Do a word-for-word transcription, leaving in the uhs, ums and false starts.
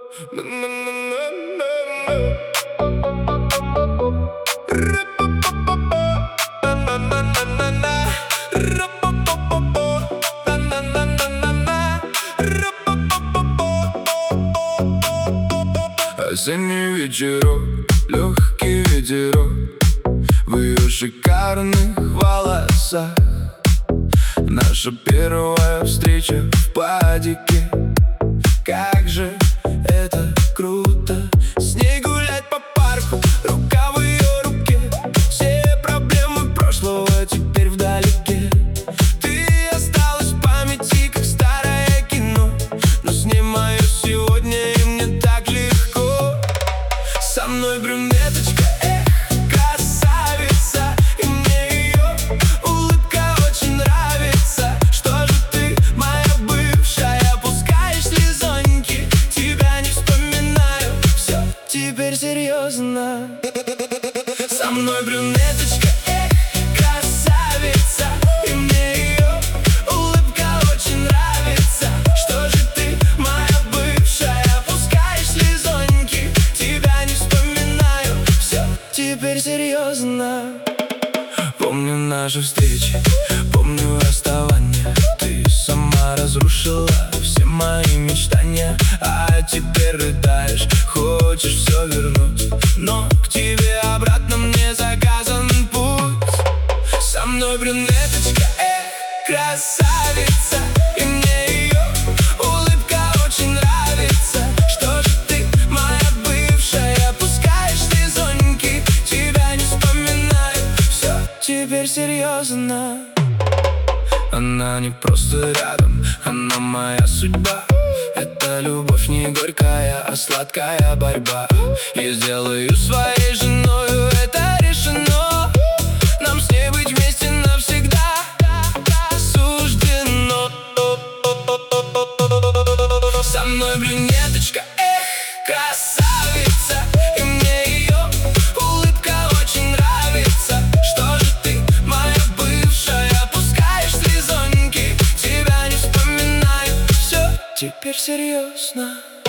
Осенний вечерок, легкий ветерок в ее шикарных волосах. Наша первая встреча в падике. Как же это круто, с ней гулять по парку, рука в ее руке. Все проблемы прошлого теперь вдалеке. Ты осталась в памяти, как старое кино, но с ней мое сегодня, и мне так легко. Со мной брюнеточка, эх, красавица, и мне ее улыбка очень нравится. Что же ты, моя бывшая, пускаешь слезоньки? Тебя не вспоминаю, все, теперь серьезно. Со мной брюнеточка, эх, красавица, и мне ее улыбка очень нравится. Что же ты, моя бывшая, пускаешь слезоньки? Тебя не вспоминаю, все, теперь серьезно. Помню наши встречи, помню расставание. Ты сама разрушила все мои мечтания, а теперь рыдаешь, хочешь все вернуть, но к тебе обратно мне заказан путь. Со мной брюнеточка, эх, красавица, и мне ее улыбка очень нравится. Что же ты, моя бывшая, пускаешь слезоньки? Тебя не вспоминаю, все, теперь серьезно. Она не просто рядом, она моя судьба. Это любовь не горькая, а сладкая борьба. Я сделаю своей женою, это решено. Нам с ней быть вместе навсегда суждено. Со мной брюнеточка, эх, красавица, и мне ее улыбка очень нравится. Что же ты, моя бывшая, пускаешь слезоньки? Тебя не вспоминаю, все, теперь серьезно.